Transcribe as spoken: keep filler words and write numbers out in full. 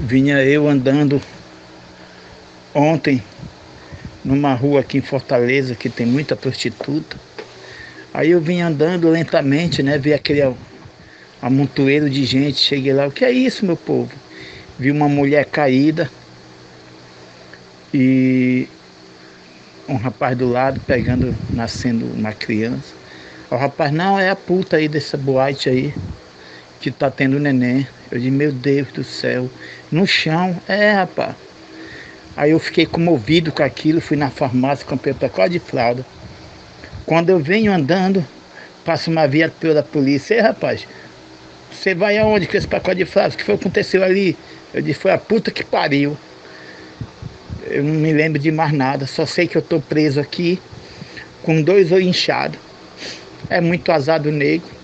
Vinha eu andando ontem numa rua aqui em Fortaleza que tem muita prostituta. Aí eu vim andando lentamente, né? Vi aquele amontoeiro de gente. Cheguei lá, o que é isso, meu povo? Vi uma mulher caída e um rapaz do lado pegando, nascendo uma criança. O rapaz, não, é a puta aí dessa boate aí que tá tendo neném. Eu disse, meu Deus do céu, no chão, é, rapaz. Aí eu fiquei comovido com aquilo, fui na farmácia, comprei um pacote de fralda. Quando eu venho andando, passa uma viatura da polícia. Ei, rapaz, você vai aonde com esse pacote de fralda? O que foi que aconteceu ali? Eu disse, foi a puta que pariu. Eu não me lembro de mais nada, só sei que eu tô preso aqui, com dois olhos inchados. É muito azar do negro.